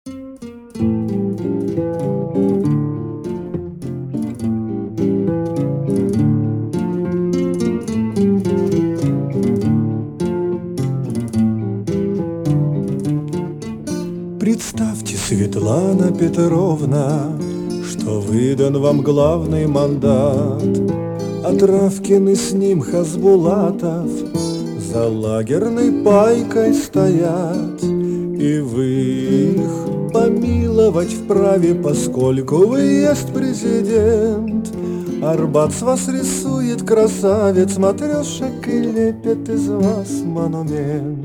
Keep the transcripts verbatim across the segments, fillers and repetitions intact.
Представьте, Светлана Петровна, что выдан вам главный мандат, а Травкин и с ним Хасбулатов за лагерной пайкой стоят, и вы их помиловать вправе, поскольку вы есть президент. Арбат с вас рисует красавец, матрешек, и лепит из вас монумент.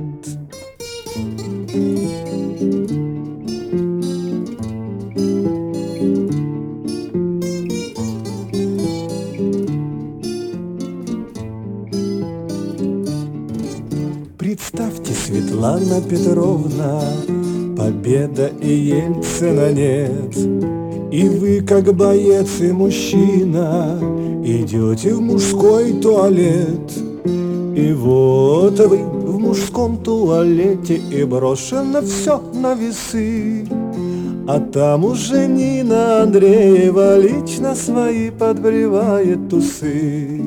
Представьте, Светлана Петровна, победа и Ельцина нет, и вы, как боец и мужчина, идете в мужской туалет. И вот вы в мужском туалете, и брошено все на весы, а там уже Нина Андреева лично свои подбривает усы.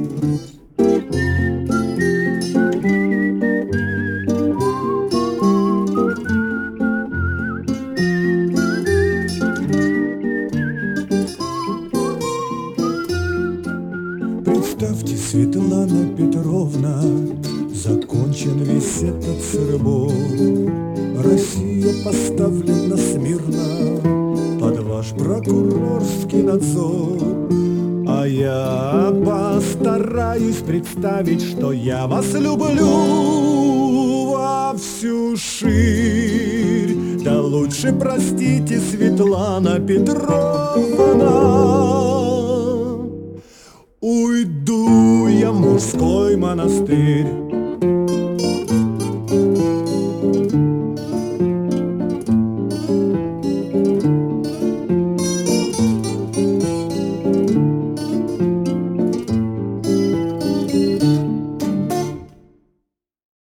Представьте, Светлана Петровна, закончен весь этот сырбор. Россия поставлена смирно под ваш прокурорский надзор. А я постараюсь представить, что я вас люблю во всю ширь. Да лучше простите, Светлана Петровна, уйду я в мужской монастырь.